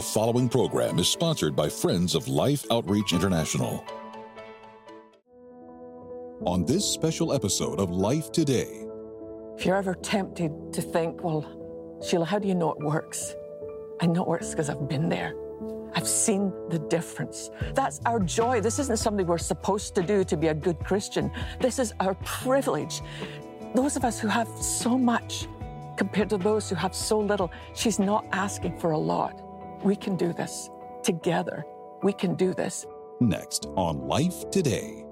The following program is sponsored by Friends of Life Outreach International. On this special episode of Life Today. If you're ever tempted to think, well, Sheila, how do you know it works? I know it works because I've been there. I've seen the difference. That's our joy. This isn't something we're supposed to do to be a good Christian. This is our privilege. Those of us who have so much compared to those who have so little, she's not asking for a lot. We can do this. Together, we can do this. Next on Life Today.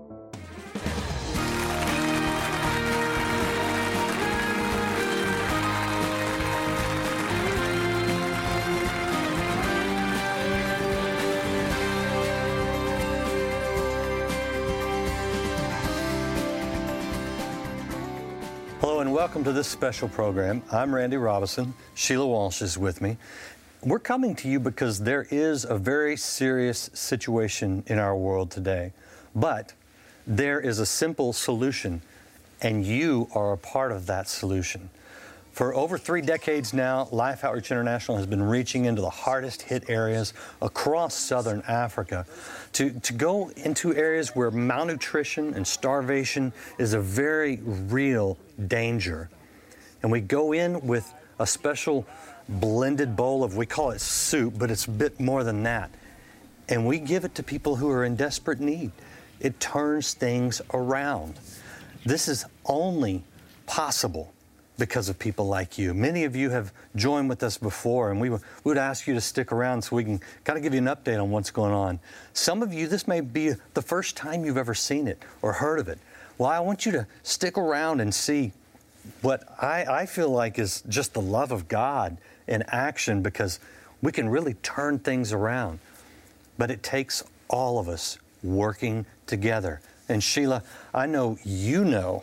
Hello and welcome to this special program. I'm Randy Robison. Sheila Walsh is with me. We're coming to you because there is a very serious situation in our world today. But there is a simple solution, and you are a part of that solution. For over 3 decades now, Life Outreach International has been reaching into the hardest hit areas across southern Africa to go into areas where malnutrition and starvation is a very real danger. And we go in with a special blended bowl of, we call it soup, but it's a bit more than that. And we give it to people who are in desperate need. It turns things around. This is only possible because of people like you. Many of you have joined with us before, and we would ask you to stick around so we can kind of give you an update on what's going on. Some of you, this may be the first time you've ever seen it or heard of it. Well, I want you to stick around and see what I feel like is just the love of God in action, because we can really turn things around. But it takes all of us working together. And Sheila, I know you know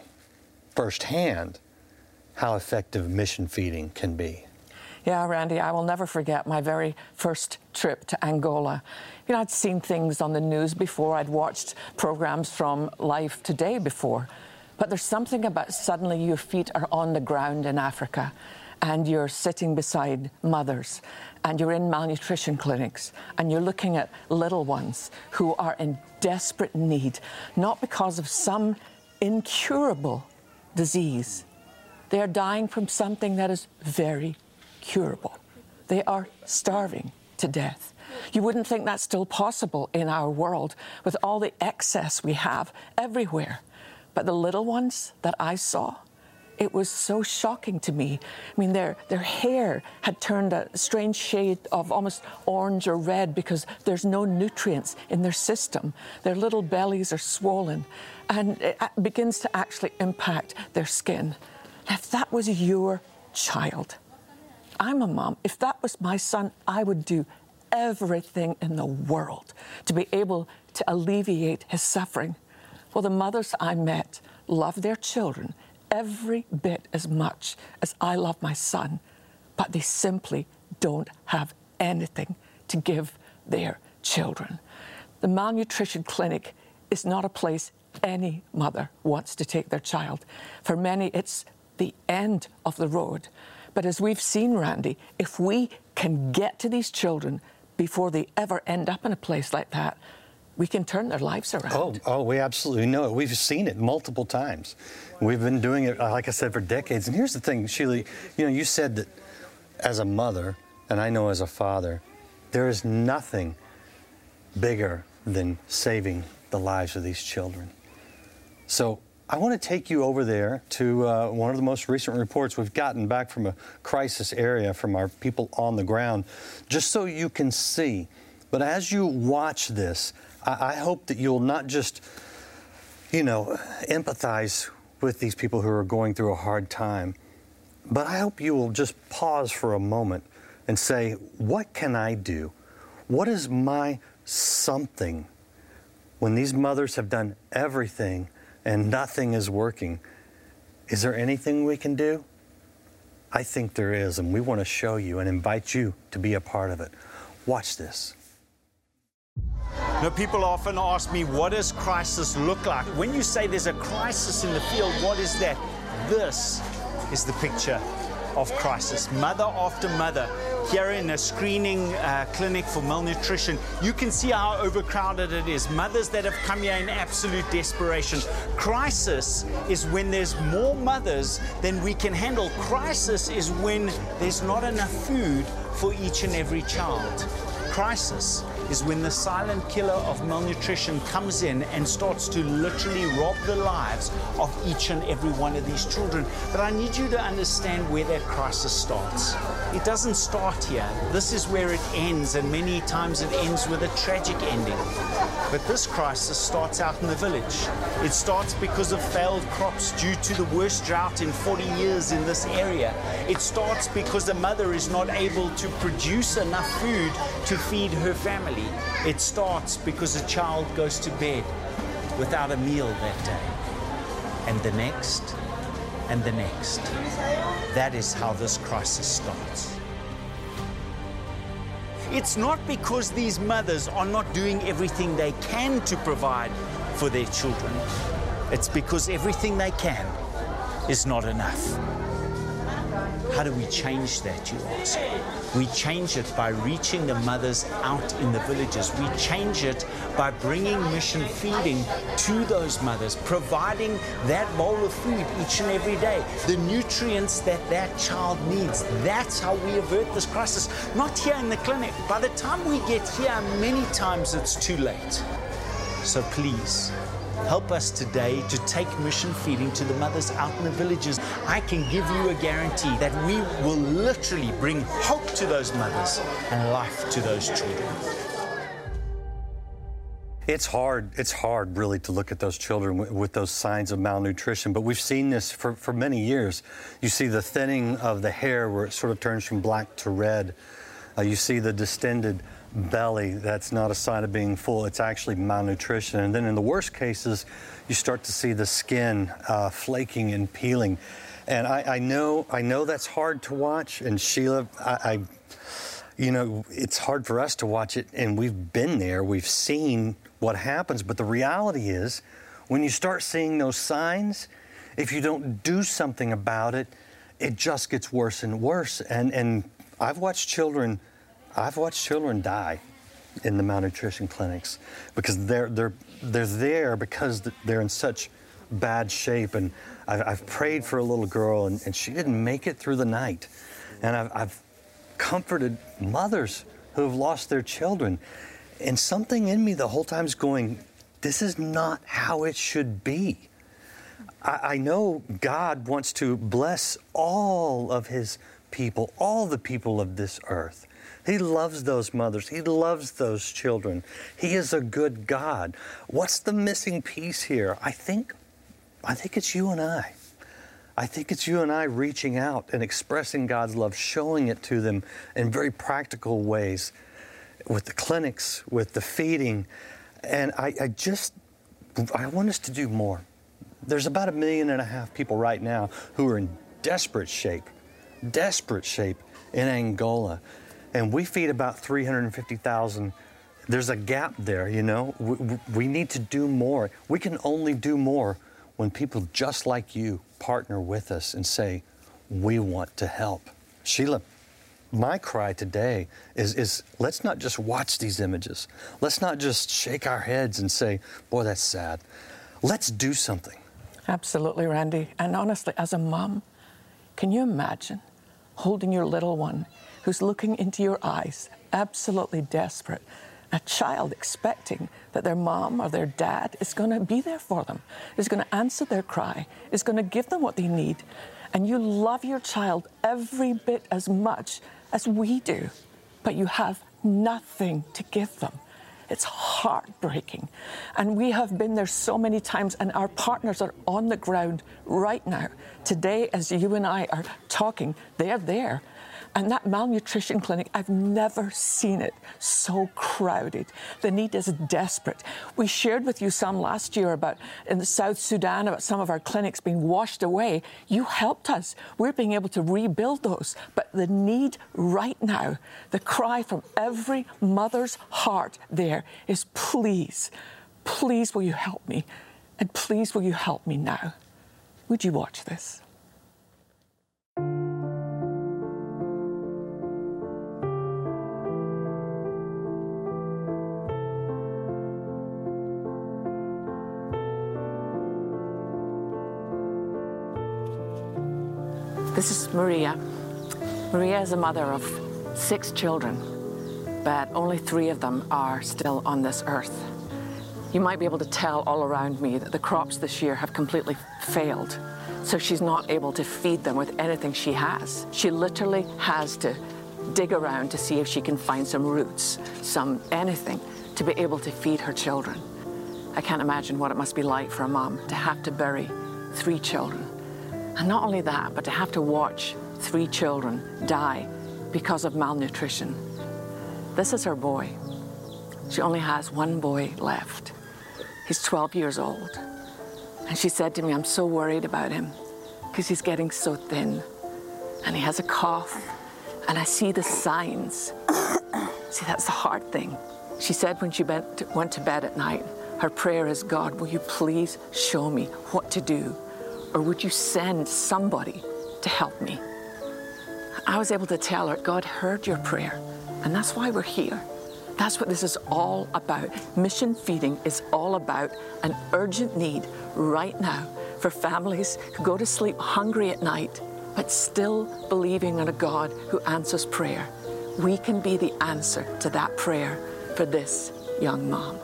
firsthand how effective mission feeding can be. Yeah, Randy, I will never forget my very first trip to Angola. You know, I'd seen things on the news before. I'd watched programs from Life Today before. But there's something about suddenly your feet are on the ground in Africa and you're sitting beside mothers and you're in malnutrition clinics and you're looking at little ones who are in desperate need, not because of some incurable disease. They are dying from something that is very curable. They are starving to death. You wouldn't think that's still possible in our world with all the excess we have everywhere. But the little ones that I saw, it was so shocking to me. I mean, their hair had turned a strange shade of almost orange or red because there's no nutrients in their system. Their little bellies are swollen, and it begins to actually impact their skin. If that was your child, I'm a mom, if that was my son, I would do everything in the world to be able to alleviate his suffering. Well, the mothers I met love their children every bit as much as I love my son, but they simply don't have anything to give their children. The malnutrition clinic is not a place any mother wants to take their child. For many, it's the end of the road. But as we've seen, Randy, if we can get to these children before they ever end up in a place like that, we can turn their lives around. Oh, we absolutely know it. We've seen it multiple times. We've been doing it, like I said, for decades. And here's the thing, Sheila, you said that as a mother, and I know as a father, there is nothing bigger than saving the lives of these children. So I want to take you over there to one of the most recent reports we've gotten back from a crisis area from our people on the ground, just so you can see. But as you watch this, I hope that you'll not just, empathize with these people who are going through a hard time, but I hope you will just pause for a moment and say, what can I do? What is my something when these mothers have done everything and nothing is working? Is there anything we can do? I think there is, and we want to show you and invite you to be a part of it. Watch this. People often ask me, what does crisis look like? When you say there's a crisis in the field, what is that? This is the picture of crisis. Mother after mother here in a screening clinic for malnutrition. You can see how overcrowded it is. Mothers that have come here in absolute desperation. Crisis is when there's more mothers than we can handle. Crisis is when there's not enough food for each and every child. Crisis is when the silent killer of malnutrition comes in and starts to literally rob the lives of each and every one of these children. But I need you to understand where that crisis starts. It doesn't start here. This is where it ends, and many times it ends with a tragic ending. But this crisis starts out in the village. It starts because of failed crops due to the worst drought in 40 years in this area. It starts because the mother is not able to produce enough food to feed her family. It starts because a child goes to bed without a meal that day. And the next, and the next. That is how this crisis starts. It's not because these mothers are not doing everything they can to provide for their children. It's because everything they can is not enough. How do we change that, you ask? We change it by reaching the mothers out in the villages. We change it by bringing mission feeding to those mothers, providing that bowl of food each and every day, the nutrients that that child needs. That's how we avert this crisis. Not here in the clinic. By the time we get here, many times it's too late. So please, help us today to take mission feeding to the mothers out in the villages. I can give you a guarantee that we will literally bring hope to those mothers and life to those children. It's hard really to look at those children with those signs of malnutrition, but we've seen this for many years. You see the thinning of the hair where it sort of turns from black to red. You see the distended belly. That's not a sign of being full. It's actually malnutrition. And then in the worst cases, you start to see the skin flaking and peeling. And I know that's hard to watch. And Sheila, you know, it's hard for us to watch it. And we've been there. We've seen what happens. But the reality is, when you start seeing those signs, if you don't do something about it, it just gets worse and worse. And I've watched children die in the malnutrition clinics because they're there because they're in such bad shape. And I've prayed for a little girl, and she didn't make it through the night. And I've comforted mothers who have lost their children. And something in me the whole time is going, this is not how it should be. I know God wants to bless all of His people, all the people of this earth. He loves those mothers. He loves those children. He is a good God. What's the missing piece here? I think it's you and I. I think it's you and I reaching out and expressing God's love, showing it to them in very practical ways, with the clinics, with the feeding. And I want us to do more. There's about 1.5 million people right now who are in desperate shape in Angola. And we feed about 350,000. There's a gap there, you know. We need to do more. We can only do more when people just like you partner with us and say, we want to help. Sheila, my cry today is let's not just watch these images. Let's not just shake our heads and say, boy, that's sad. Let's do something. Absolutely, Randy. And honestly, as a mom, can you imagine holding your little one who's looking into your eyes, absolutely desperate, a child expecting that their mom or their dad is going to be there for them, is going to answer their cry, is going to give them what they need. And you love your child every bit as much as we do, but you have nothing to give them. It's heartbreaking. And we have been there so many times, and our partners are on the ground right now. Today, as you and I are talking, they're there. And that malnutrition clinic, I've never seen it so crowded. The need is desperate. We shared with you some last year about in the South Sudan, about some of our clinics being washed away. You helped us. We're being able to rebuild those. But the need right now, the cry from every mother's heart there is, please, please will you help me? And please will you help me now? Would you watch this? This is Maria. Maria is a mother of 6 children, but only 3 of them are still on this earth. You might be able to tell all around me that the crops this year have completely failed, so she's not able to feed them with anything she has. She literally has to dig around to see if she can find some roots, anything to be able to feed her children. I can't imagine what it must be like for a mom to have to bury 3 children. And not only that, but to have to watch 3 children die because of malnutrition. This is her boy. She only has 1 boy left. He's 12 years old. And she said to me, I'm so worried about him because he's getting so thin. And he has a cough. And I see the signs. See, that's the hard thing. She said when she went to bed at night, her prayer is, God, will you please show me what to do? Or would you send somebody to help me? I was able to tell her, God heard your prayer, and that's why we're here. That's what this is all about. Mission Feeding is all about an urgent need right now for families who go to sleep hungry at night, but still believing in a God who answers prayer. We can be the answer to that prayer for this young mom.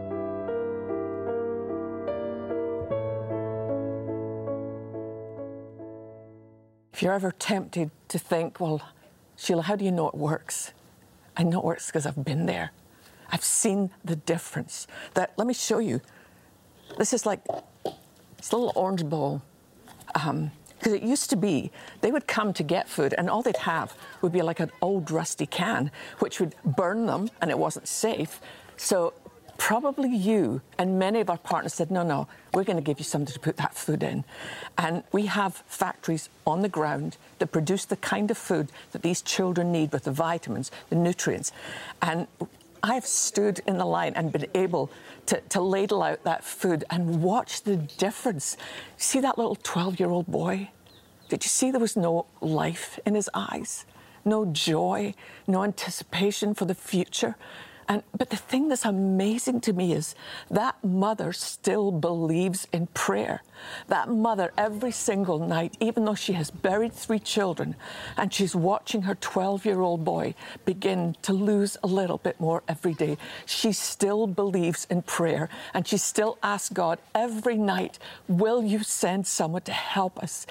If you're ever tempted to think, well, Sheila, how do you know it works? I know it works because I've been there. I've seen the difference. Let me show you. This is like this little orange bowl. Because it used to be, they would come to get food and all they'd have would be like an old rusty can, which would burn them and it wasn't safe. So probably you and many of our partners said, no, we're going to give you something to put that food in. And we have factories on the ground that produce the kind of food that these children need with the vitamins, the nutrients. And I've stood in the line and been able to ladle out that food and watch the difference. See that little 12-year-old boy? Did you see there was no life in his eyes? No joy, no anticipation for the future? But the thing that's amazing to me is that mother still believes in prayer. That mother, every single night, even though she has buried 3 children and she's watching her 12-year-old boy begin to lose a little bit more every day, she still believes in prayer and she still asks God every night, will you send someone to help us?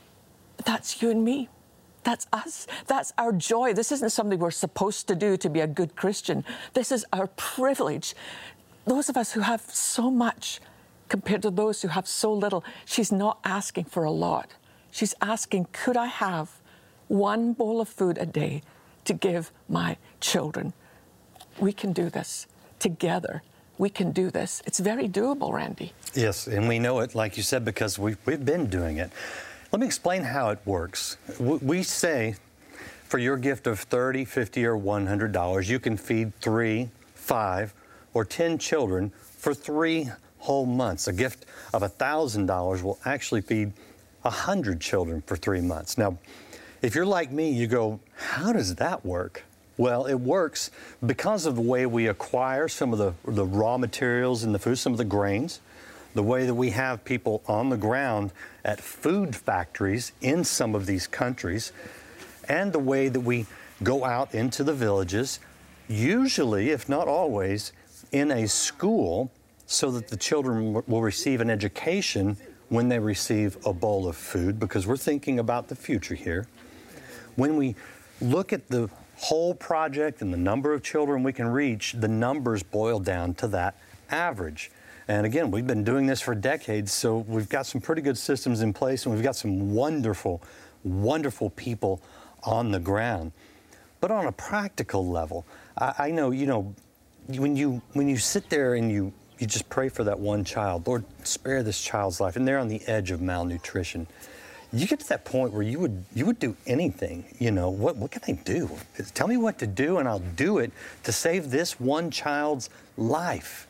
That's you and me. That's us. That's our joy. This isn't something we're supposed to do to be a good Christian. This is our privilege. Those of us who have so much compared to those who have so little, she's not asking for a lot. She's asking, could I have 1 bowl of food a day to give my children? We can do this together. We can do this. It's very doable, Randy. Yes, and we know it, like you said, because we've been doing it. Let me explain how it works. We say for your gift of $30, $50, or $100, you can feed 3, 5, or 10 children for 3 whole months. A gift of $1,000 will actually feed 100 children for 3 months. Now, if you're like me, you go, how does that work? Well, it works because of the way we acquire some of the raw materials in the food, some of the grains, the way that we have people on the ground at food factories in some of these countries, and the way that we go out into the villages, usually, if not always, in a school, so that the children will receive an education when they receive a bowl of food, because we're thinking about the future here. When we look at the whole project and the number of children we can reach, the numbers boil down to that average. And again, we've been doing this for decades, so we've got some pretty good systems in place, and we've got some wonderful, wonderful people on the ground. But on a practical level, I know, when you sit there and you just pray for that one child, Lord, spare this child's life, and they're on the edge of malnutrition, you get to that point where you would do anything. What can I do? Tell me what to do, and I'll do it to save this one child's life.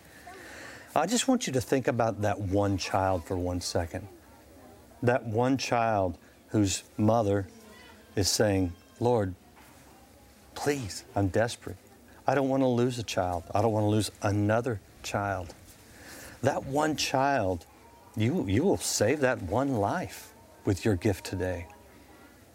I just want you to think about that one child for 1 second. That one child whose mother is saying, Lord, please, I'm desperate. I don't want to lose a child. I don't want to lose another child. That one child, you will save that one life with your gift today.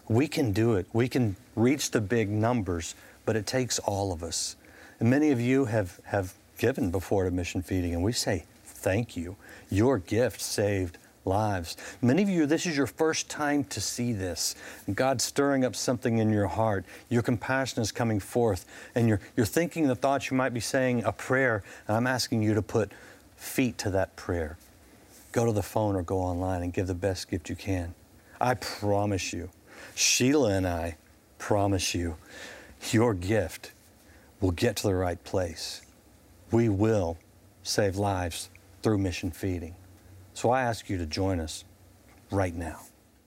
We can do it. We can reach the big numbers, but it takes all of us. And many of you have given before to Mission Feeding, and we say thank you. Your gift saved lives. Many of you, this is your first time to see this. God's stirring up something in your heart. Your compassion is coming forth, and you're thinking the thoughts. You might be saying a prayer, and I'm asking you to put feet to that prayer. Go to the phone or go online and give the best gift you can. I promise you, Sheila and I promise you, your gift will get to the right place. We will save lives through Mission Feeding. So I ask you to join us right now.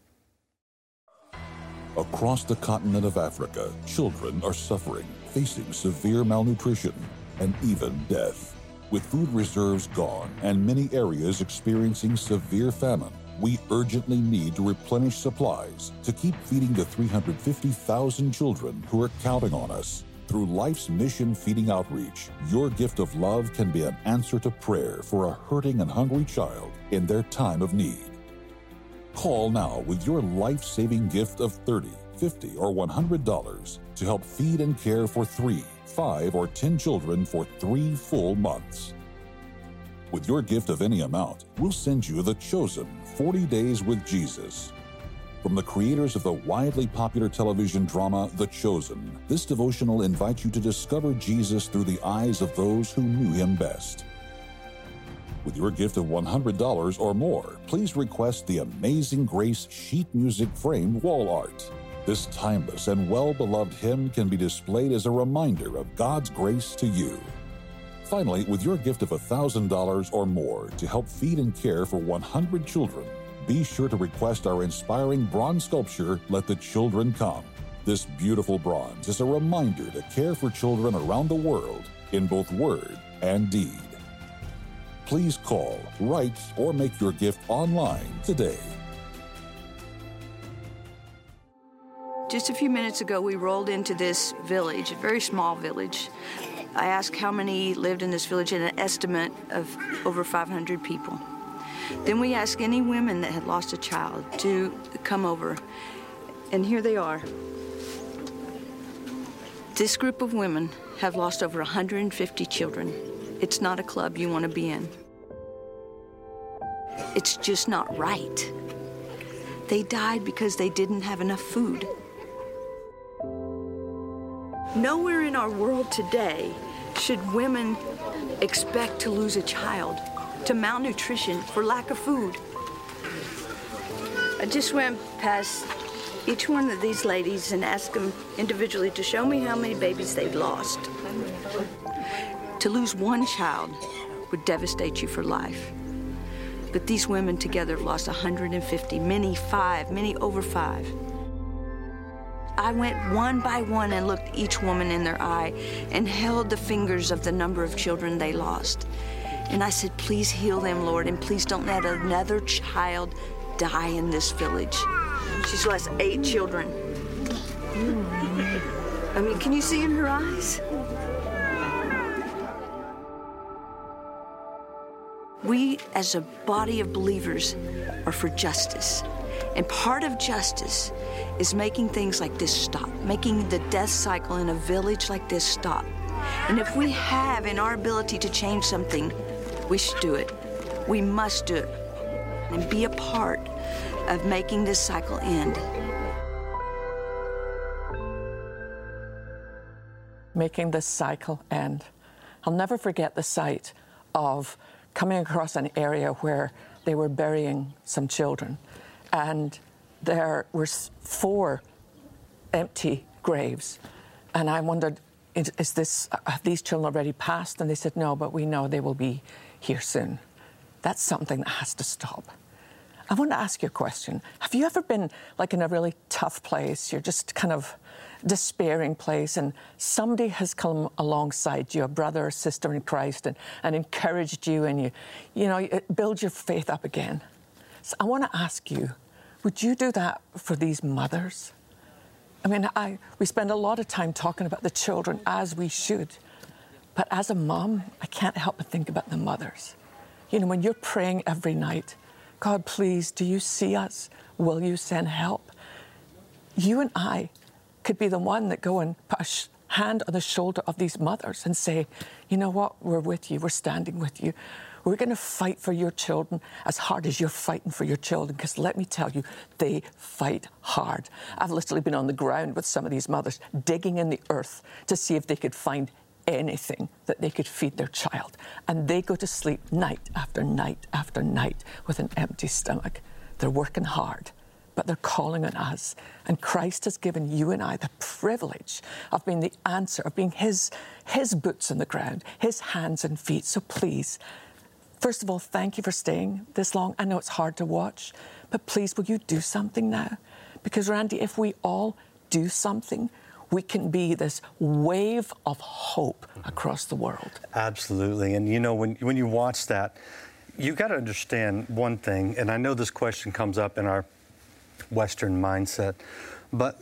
Across the continent of Africa, children are suffering, facing severe malnutrition and even death. With food reserves gone and many areas experiencing severe famine, we urgently need to replenish supplies to keep feeding the 350,000 children who are counting on us. Through Life's Mission Feeding Outreach, your gift of love can be an answer to prayer for a hurting and hungry child in their time of need. Call now with your life-saving gift of $30, $50, or $100 to help feed and care for 3, 5, or 10 children for 3 full months. With your gift of any amount, we'll send you The Chosen 40 Days with Jesus. From the creators of the widely popular television drama The Chosen, this devotional invites you to discover Jesus through the eyes of those who knew him best. With your gift of $100 or more, please request the Amazing Grace sheet music framed wall art. This timeless and well-beloved hymn can be displayed as a reminder of God's grace to you. Finally, with your gift of $1,000 or more to help feed and care for 100 children, be sure to request our inspiring bronze sculpture, Let the Children Come. This beautiful bronze is a reminder to care for children around the world in both word and deed. Please call, write, or make your gift online today. Just a few minutes ago, we rolled into this village, a very small village. I asked how many lived in this village, and an estimate of over 500 people. Then we asked any women that had lost a child to come over, and here they are. This group of women have lost over 150 children. It's not a club you want to be in. It's just not right. They died because they didn't have enough food. Nowhere in our world today should women expect to lose a child to malnutrition for lack of food. I just went past each one of these ladies and asked them individually to show me how many babies they've lost. To lose one child would devastate you for life. But these women together have lost 150, many 5, many over 5. I went one by one and looked each woman in their eye and held the fingers of the number of children they lost. And I said, please heal them, Lord, and please don't let another child die in this village. She's lost 8 children. I mean, can you see in her eyes? We, as a body of believers, are for justice. And part of justice is making things like this stop, making the death cycle in a village like this stop. And if we have in our ability to change something, we should do it. We must do it and be a part of making this cycle end. Making this cycle end. I'll never forget the sight of coming across an area where they were burying some children, and there were 4 empty graves. And I wondered, have these children already passed? And they said, no, but we know they will be here soon. That's something that has to stop. I want to ask you a question. Have you ever been like in a really tough place? You're just kind of despairing place, and somebody has come alongside you, a brother or sister in Christ, and encouraged you, and you build your faith up again. So I want to ask you, would you do that for these mothers? I mean, we spend a lot of time talking about the children, as we should, but as a mom, I can't help but think about the mothers. You know, when you're praying every night, God, please, do you see us? Will you send help? you and I could be the one that go and put a hand on the shoulder of these mothers and say, you know what, we're with you, we're standing with you. We're going to fight for your children as hard as you're fighting for your children, because let me tell you, they fight hard. I've literally been on the ground with some of these mothers, digging in the earth to see if they could find anything that they could feed their child. And they go to sleep night after night after night with an empty stomach. They're working hard, but they're calling on us. And Christ has given you and I the privilege of being the answer, of being his boots on the ground, his hands and feet. So please, first of all, thank you for staying this long. I know it's hard to watch, but please, will you do something now? Because, Randy, if we all do something, we can be this wave of hope across the world. Absolutely. And, you know, when you watch that, you got to understand one thing, and I know this question comes up in our Western mindset, but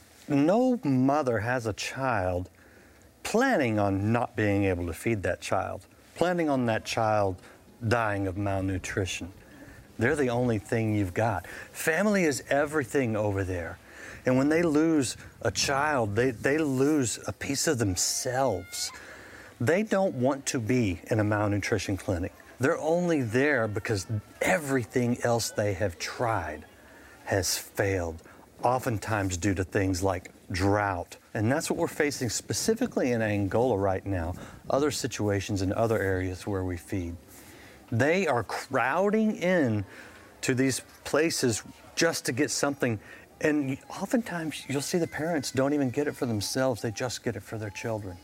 no mother has a child planning on not being able to feed that child, planning on that child dying of malnutrition. They're the only thing you've got. Family is everything over there. And when they lose a child, they lose a piece of themselves. They don't want to be in a malnutrition clinic. They're only there because everything else they have tried has failed, oftentimes due to things like drought. And that's what we're facing specifically in Angola right now, other situations in other areas where we feed. They are crowding in to these places just to get something. And oftentimes you'll see the parents don't even get it for themselves, they just get it for their children.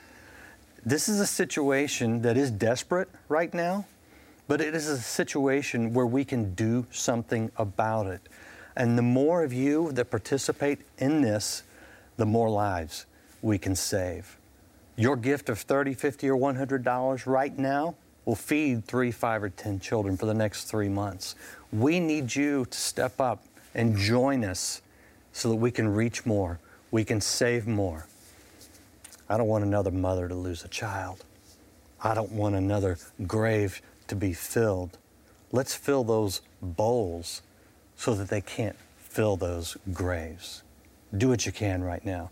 This is a situation that is desperate right now, but it is a situation where we can do something about it. And the more of you that participate in this, the more lives we can save. Your gift of $30, $50, or $100 right now will feed 3, 5, or 10 children for the next 3 months. We need you to step up and join us so that we can reach more, we can save more. I don't want another mother to lose a child. I don't want another grave to be filled. Let's fill those bowls so that they can't fill those graves. Do what you can right now.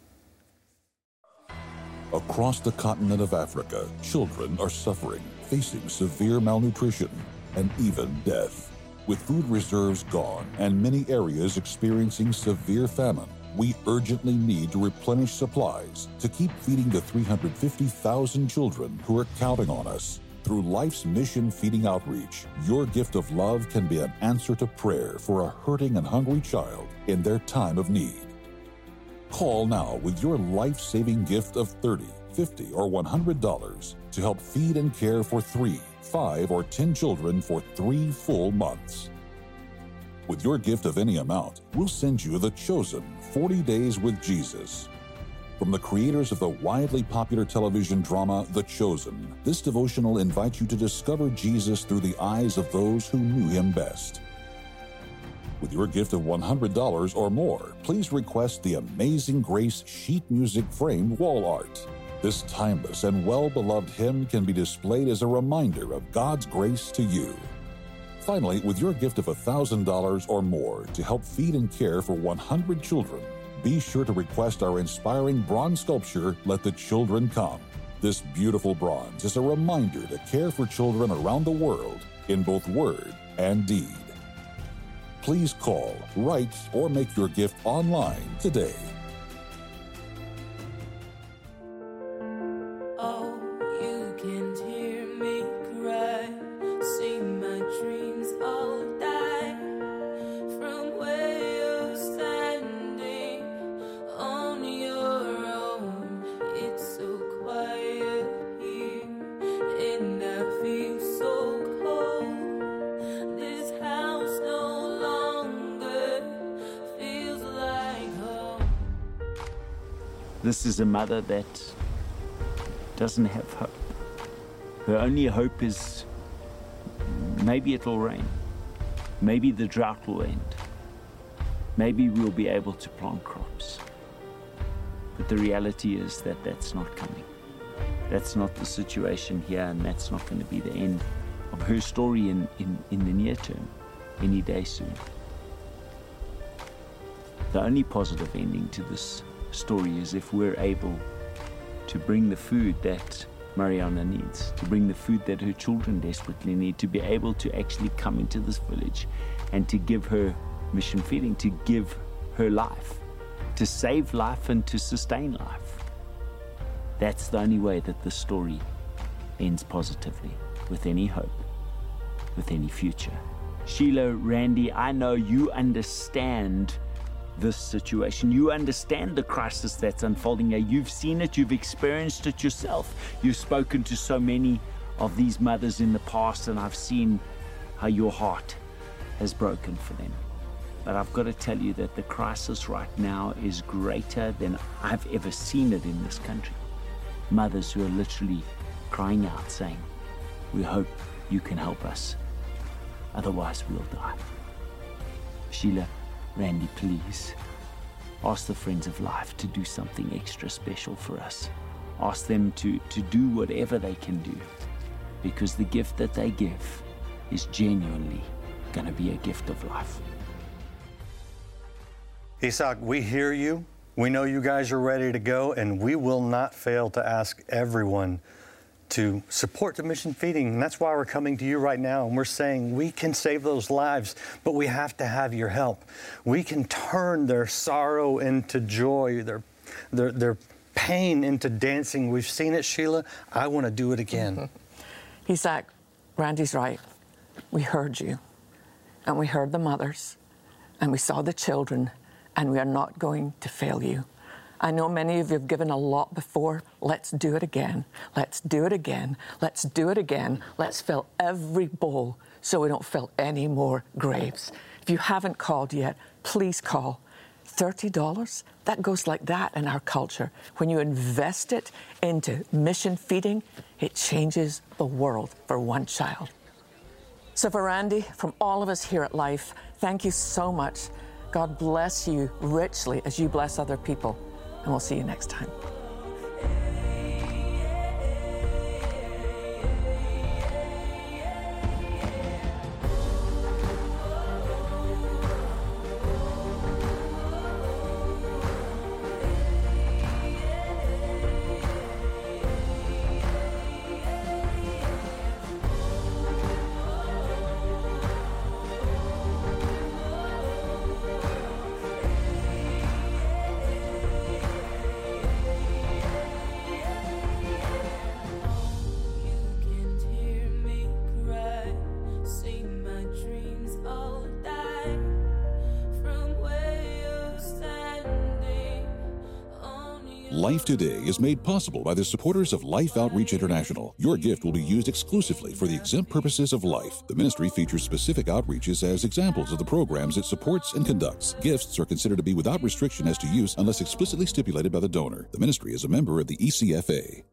Across the continent of Africa, children are suffering, facing severe malnutrition and even death. With food reserves gone and many areas experiencing severe famine, we urgently need to replenish supplies to keep feeding the 350,000 children who are counting on us. Through Life's Mission Feeding Outreach, your gift of love can be an answer to prayer for a hurting and hungry child in their time of need. Call now with your life-saving gift of $30, $50, or $100 to help feed and care for 3, 5, or 10 children for 3 full months. With your gift of any amount, we'll send you The Chosen 40 Days with Jesus. From the creators of the widely popular television drama The Chosen, this devotional invites you to discover Jesus through the eyes of those who knew him best. With your gift of $100 or more, please request the Amazing Grace sheet music framed wall art. This timeless and well-beloved hymn can be displayed as a reminder of God's grace to you. Finally, with your gift of $1,000 or more to help feed and care for 100 children, be sure to request our inspiring bronze sculpture, Let the Children Come. This beautiful bronze is a reminder to care for children around the world in both word and deed. Please call, write, or make your gift online today. This is a mother that doesn't have hope. Her only hope is maybe it'll rain. Maybe the drought will end. Maybe we'll be able to plant crops. But the reality is that that's not coming. That's not the situation here, and that's not going to be the end of her story in the near term, any day soon. The only positive ending to this story is if we're able to bring the food that Mariana needs, to bring the food that her children desperately need, to be able to actually come into this village and to give her mission feeding, to give her life, to save life and to sustain life. That's the only way that the story ends positively, with any hope, with any future. Sheila, Randy, I know you understand this situation. You understand the crisis that's unfolding here. You've seen it, you've experienced it yourself. You've spoken to so many of these mothers in the past, and I've seen how your heart has broken for them. But I've got to tell you that the crisis right now is greater than I've ever seen it in this country. Mothers who are literally crying out, saying, "We hope you can help us, otherwise we'll die." Sheila, Randy, please ask the Friends of Life to do something extra special for us. Ask them to do whatever they can do, because the gift that they give is genuinely going to be a gift of life. Isak, we hear you. We know you guys are ready to go, and we will not fail to ask everyone to support the mission feeding. And that's why we're coming to you right now. And we're saying we can save those lives, but we have to have your help. We can turn their sorrow into joy, their pain into dancing. We've seen it, Sheila. I want to do it again. Isak, Randy's right. We heard you, and we heard the mothers, and we saw the children, and we are not going to fail you. I know many of you have given a lot before. Let's do it again. Let's do it again. Let's do it again. Let's fill every bowl so we don't fill any more graves. If you haven't called yet, please call. $30, that goes like that in our culture. When you invest it into mission feeding, it changes the world for one child. So for Randy, from all of us here at Life, thank you so much. God bless you richly as you bless other people. And we'll see you next time. Life Today is made possible by the supporters of Life Outreach International. Your gift will be used exclusively for the exempt purposes of life. The ministry features specific outreaches as examples of the programs it supports and conducts. Gifts are considered to be without restriction as to use unless explicitly stipulated by the donor. The ministry is a member of the ECFA.